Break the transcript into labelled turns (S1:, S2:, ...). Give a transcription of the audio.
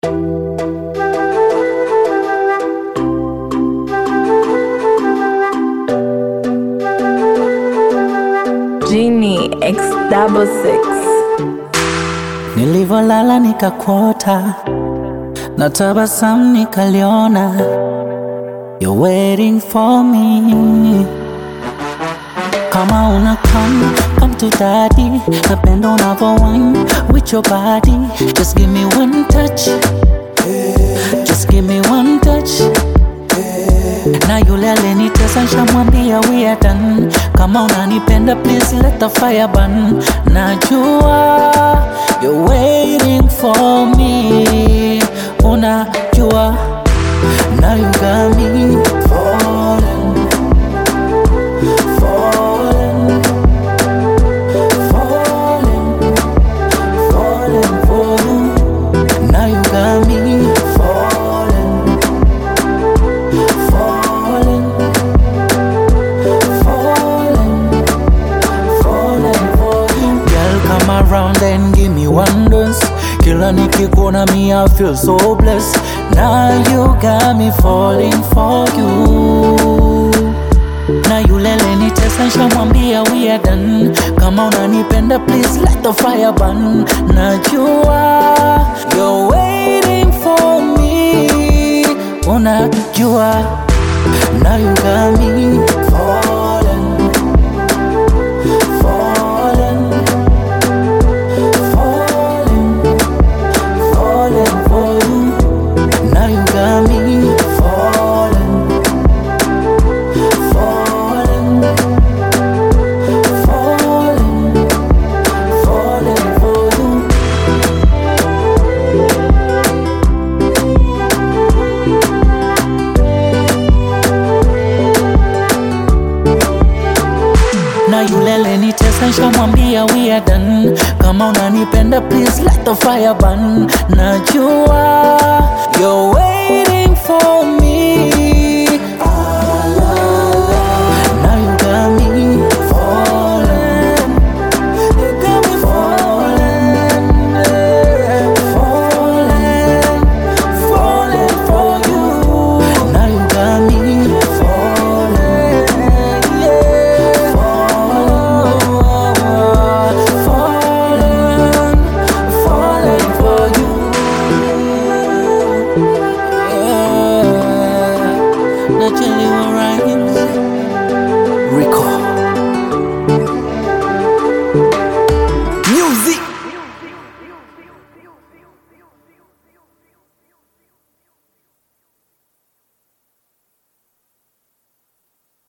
S1: Genie X66.
S2: Nilivolala nikakuota na tabasamu nikaliona. You're waiting for me. Kama una come to daddy. Napenda unavo wine with your body. Just give me one touch. Just give me one touch. Na yule alenitesa nshamwambia we are done. Kama unanipenda please let the fire burn. Najua you're waiting for me. Unajua now you got me falling, falling, falling, falling for you. Now you got me falling, falling, falling, falling for you. Girl, come around and give me one dose. Kila nikikuona me I feel so blessed. Now you got me falling for you. Na yule alenitesa nshamwambia we are done. Kama unanipenda please let the fire burn. Najua you're waiting for me. Unajua now you got me falling, falling, falling, falling for you. Now you got me falling, falling, falling, falling for you. Na yule alenitesa nshamwambia we are done. Kama unanipenda please let the fire burn. Najua you're waiting for me. Now you got me falling, you got me falling, falling, falling for you. Now you got me falling, yeah, falling, falling for you. Yeah, naturally we're rhymes. Record.